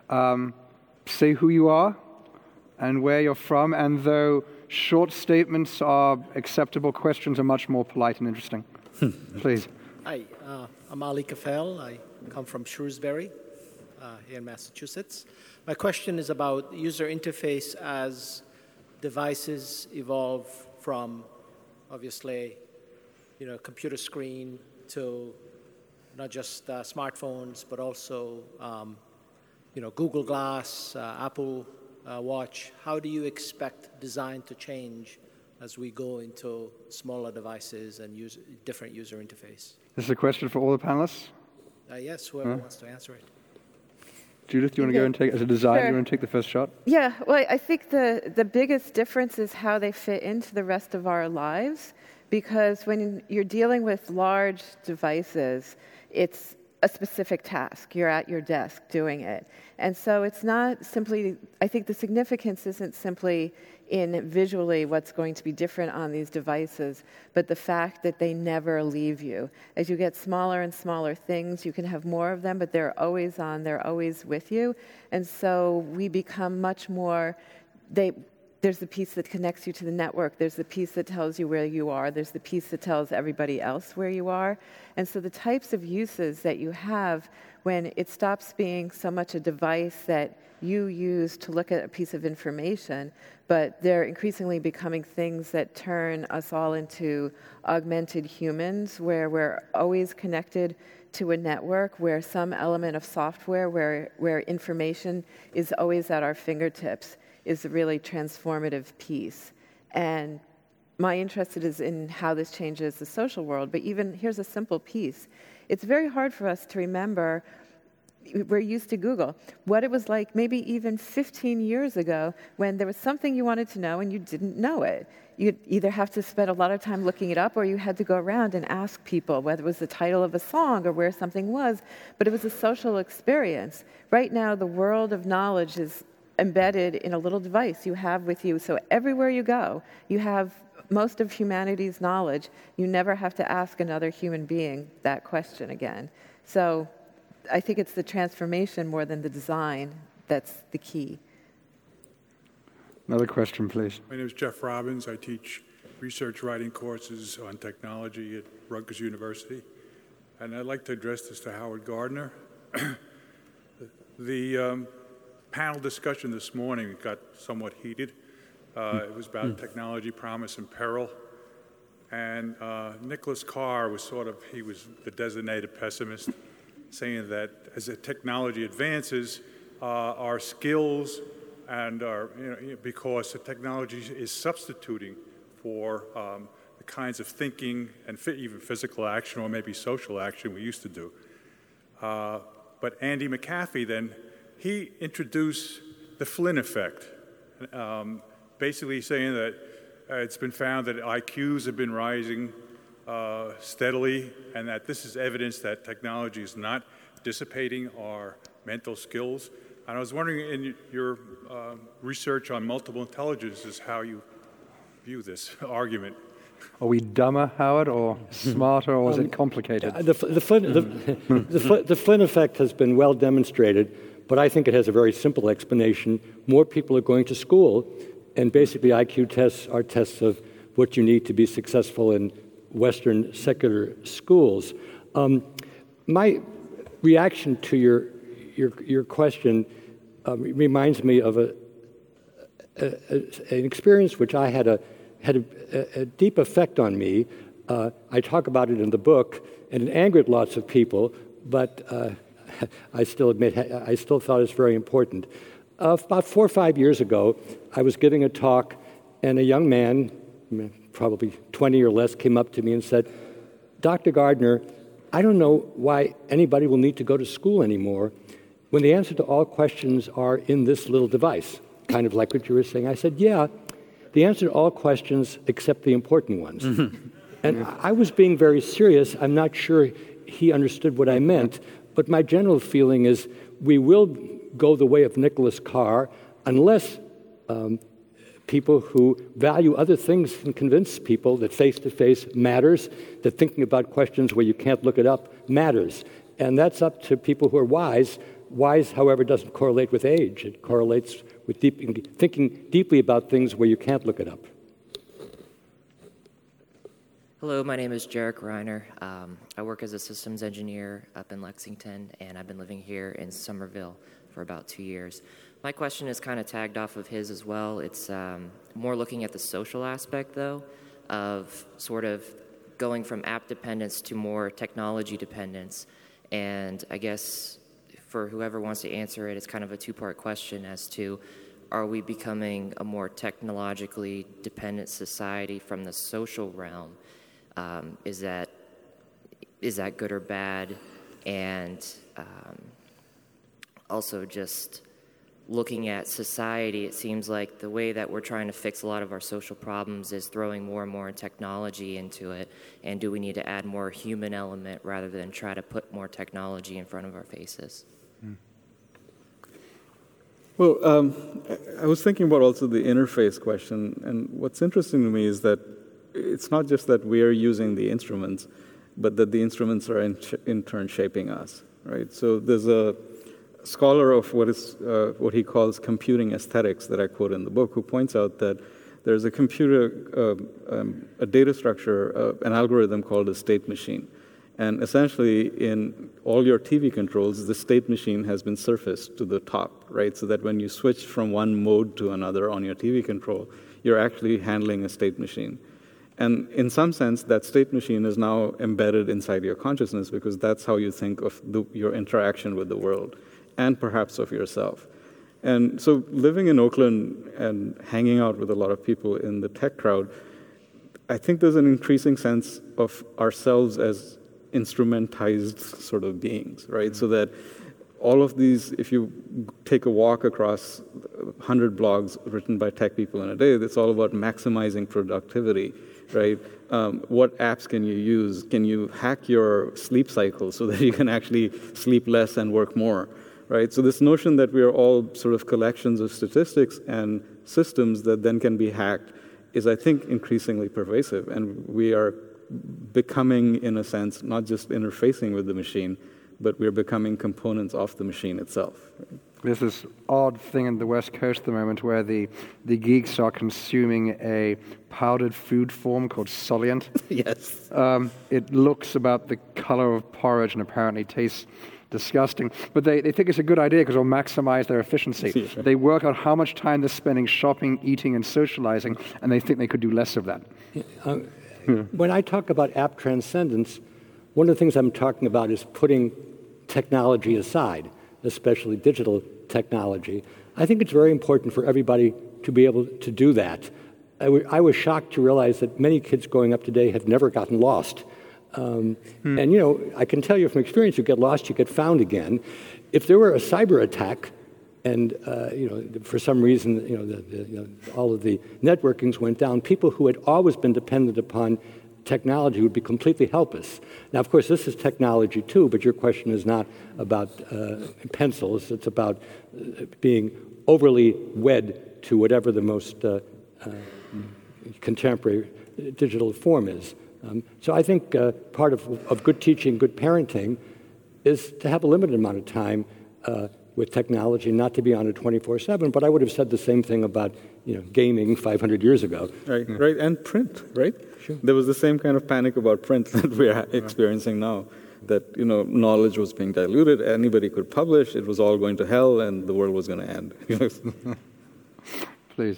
Say who you are and where you're from, and though short statements are acceptable, questions are much more polite and interesting. Please. Hi, I'm Ali Kafel. I come from Shrewsbury here in Massachusetts. My question is about user interface as devices evolve from, obviously, computer screen to not just smartphones, but also, Google Glass, Apple Watch. How do you expect design to change as we go into smaller devices and different user interface? This is a question for all the panelists? Yes, whoever wants to answer it. Judith, do you want to go and take, as a designer, Sure. you want to take the first shot? Yeah, well, I think the biggest difference is how they fit into the rest of our lives, because when you're dealing with large devices, it's a specific task. You're at your desk doing it. And so it's not simply, I think the significance isn't simply in visually what's going to be different on these devices, but the fact that they never leave you. As you get smaller and smaller things, you can have more of them, but they're always on, they're always with you. And so we become much more, there's the piece that connects you to the network. There's the piece that tells you where you are. There's the piece that tells everybody else where you are. And so the types of uses that you have when it stops being so much a device that you use to look at a piece of information, but they're increasingly becoming things that turn us all into augmented humans, where we're always connected to a network, where some element of software, where information is always at our fingertips, is a really transformative piece. And my interest is in how this changes the social world, but even here's a simple piece. It's very hard for us to remember, we're used to Google, what it was like maybe even 15 years ago when there was something you wanted to know and you didn't know it. You'd either have to spend a lot of time looking it up, or you had to go around and ask people whether it was the title of a song or where something was, but it was a social experience. Right now, the world of knowledge is embedded in a little device you have with you. So everywhere you go, you have most of humanity's knowledge. You never have to ask another human being that question again. So I think it's the transformation more than the design that's the key. Another question, please. My name is Jeff Robbins. I teach research writing courses on technology at Rutgers University. And I'd like to address this to Howard Gardner. The panel discussion this morning got somewhat heated. It was about technology, promise, and peril. And Nicholas Carr was he was the designated pessimist, saying that as the technology advances, our skills and because the technology is substituting for the kinds of thinking and even physical action or maybe social action we used to do. But Andy McAfee then, he introduced the Flynn effect, basically saying that it's been found that IQs have been rising steadily, and that this is evidence that technology is not dissipating our mental skills. And I was wondering, in your research on multiple intelligences, how you view this argument. Are we dumber, Howard, or smarter, or is it complicated? The Flynn effect has been well demonstrated, but I think it has a very simple explanation. More people are going to school, and basically IQ tests are tests of what you need to be successful in Western secular schools. My reaction to your question reminds me of an experience which I had a deep effect on me. I talk about it in the book, and it angered lots of people, but I still thought it's very important. About 4 or 5 years ago, I was giving a talk, and a young man, probably 20 or less, came up to me and said, "Dr. Gardner, I don't know why anybody will need to go to school anymore when the answer to all questions are in this little device," kind of like what you were saying. I said, "Yeah, the answer to all questions except the important ones." And I was being very serious. I'm not sure he understood what I meant, but my general feeling is we will go the way of Nicholas Carr unless people who value other things can convince people that face-to-face matters, that thinking about questions where you can't look it up matters. And that's up to people who are wise. Wise, however, doesn't correlate with age. It correlates with thinking deeply about things where you can't look it up. Hello, my name is Jarek Reiner. I work as a systems engineer up in Lexington, and I've been living here in Somerville for about 2 years. My question is kind of tagged off of his as well. It's more looking at the social aspect, though, of sort of going from app dependence to more technology dependence. And I guess for whoever wants to answer it, it's kind of a two-part question as to, are we becoming a more technologically dependent society from the social realm? Is that good or bad? And also just looking at society, it seems like the way that we're trying to fix a lot of our social problems is throwing more and more technology into it. And do we need to add more human element rather than try to put more technology in front of our faces? Well, I was thinking about also the interface question, and what's interesting to me is that it's not just that we are using the instruments, but that the instruments are in turn shaping us, right? So there's a scholar of what he calls computing aesthetics that I quote in the book, who points out that there's a data structure, an algorithm called a state machine. And essentially, in all your TV controls, the state machine has been surfaced to the top, right? So that when you switch from one mode to another on your TV control, you're actually handling a state machine. And in some sense, that state machine is now embedded inside your consciousness, because that's how you think of your interaction with the world, and perhaps of yourself. And so living in Oakland and hanging out with a lot of people in the tech crowd, I think there's an increasing sense of ourselves as instrumentized sort of beings, right? So that all of these, if you take a walk across 100 blogs written by tech people in a day, it's all about maximizing productivity, right? What apps can you use? Can you hack your sleep cycle so that you can actually sleep less and work more, right? So this notion that we are all sort of collections of statistics and systems that then can be hacked is, I think, increasingly pervasive. And we are becoming, in a sense, not just interfacing with the machine, but we're becoming components of the machine itself. Right? There's this odd thing in the West Coast at the moment where the geeks are consuming a powdered food form called Soliant. Yes. It looks about the color of porridge and apparently tastes disgusting. But they think it's a good idea because it'll maximize their efficiency. Yeah. They work out how much time they're spending shopping, eating, and socializing, and they think they could do less of that. When I talk about app transcendence, one of the things I'm talking about is putting technology aside, especially digital technology. I think it's very important for everybody to be able to do that. I was shocked to realize that many kids growing up today have never gotten lost. And, I can tell you from experience, you get lost, you get found again. If there were a cyber attack, and for some reason, all of the networkings went down, people who had always been dependent upon technology would be completely helpless. Now, of course, this is technology too, but your question is not about pencils. It's about being overly wed to whatever the most contemporary digital form is. So I think part of good teaching, good parenting, is to have a limited amount of time with technology, not to be on it 24/7. But I would have said the same thing about gaming 500 years ago. Right, and print, right? Sure. There was the same kind of panic about print that we're experiencing now, that knowledge was being diluted, anybody could publish, it was all going to hell, and the world was going to end. Please.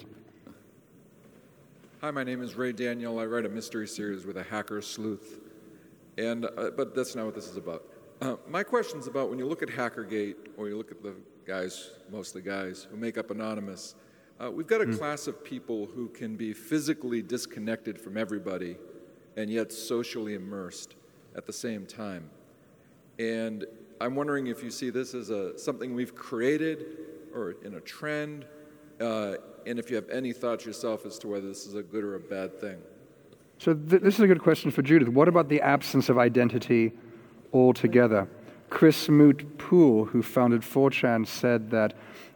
Hi, my name is Ray Daniel. I write a mystery series with a hacker sleuth, but that's not what this is about. My question's about when you look at Hackergate, or you look at the guys, mostly guys, who make up Anonymous, we've got a class of people who can be physically disconnected from everybody and yet socially immersed at the same time. And I'm wondering if you see this as something we've created or in a trend, and if you have any thoughts yourself as to whether this is a good or a bad thing. So this is a good question for Judith. What about the absence of identity altogether? Chris Moot-Poole, who founded 4chan, said that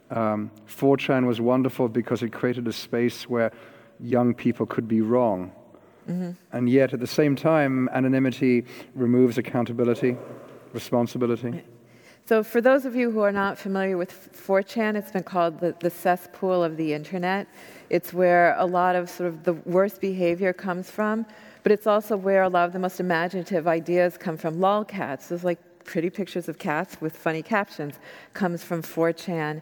4chan was wonderful because it created a space where young people could be wrong. Mm-hmm. And yet, at the same time, anonymity removes accountability, responsibility. So for those of you who are not familiar with 4chan, it's been called the cesspool of the internet. It's where a lot of sort of the worst behavior comes from, but it's also where a lot of the most imaginative ideas come from. Lolcats is like pretty pictures of cats with funny captions comes from 4chan.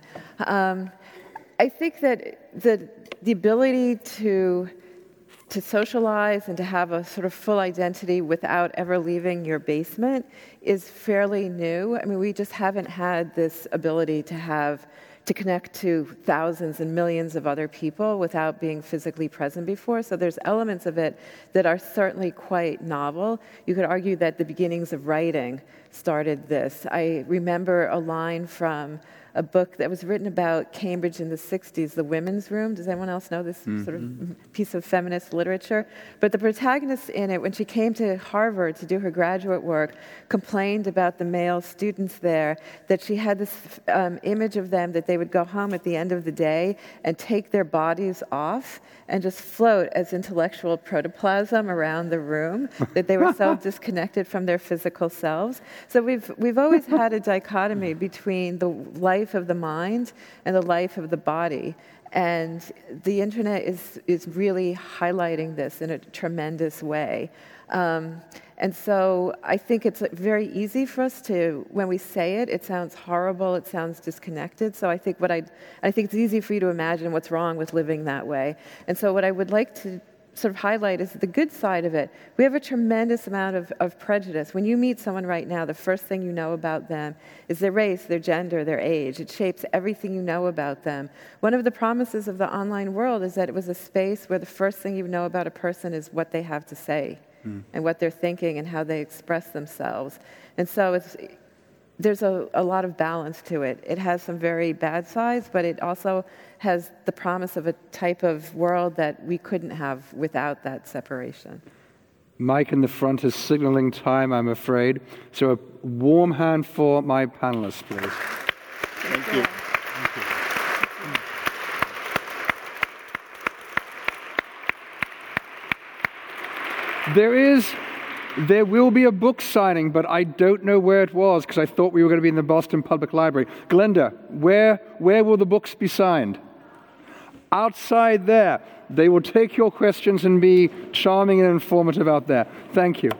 I think that the ability to socialize and to have a sort of full identity without ever leaving your basement is fairly new. I mean, we just haven't had this ability to connect to thousands and millions of other people without being physically present before. So there's elements of it that are certainly quite novel. You could argue that the beginnings of writing started this. I remember a line from a book that was written about Cambridge in the 60s, The Women's Room. Does anyone else know this sort of piece of feminist literature? But the protagonist in it, when she came to Harvard to do her graduate work, complained about the male students there, that she had this image of them that they would go home at the end of the day and take their bodies off and just float as intellectual protoplasm around the room, that they were so disconnected from their physical selves. So we've always had a dichotomy between the life of the mind and the life of the body. And the internet is really highlighting this in a tremendous way. And so I think it's very easy for us to, when we say it, it sounds horrible, it sounds disconnected. So I think it's easy for you to imagine what's wrong with living that way. And so what I would like to sort of highlight is the good side of it. We have a tremendous amount of prejudice. When you meet someone right now, the first thing you know about them is their race, their gender, their age. It shapes everything you know about them. One of the promises of the online world is that it was a space where the first thing you know about a person is what they have to say and what they're thinking and how they express themselves. And so there's a lot of balance to it. It has some very bad sides, but it also has the promise of a type of world that we couldn't have without that separation. Mike in the front is signaling time, I'm afraid. So a warm hand for my panelists, please. Thank you. There will be a book signing, but I don't know where it was because I thought we were going to be in the Boston Public Library. Glenda, where will the books be signed? Outside there. They will take your questions and be charming and informative out there. Thank you.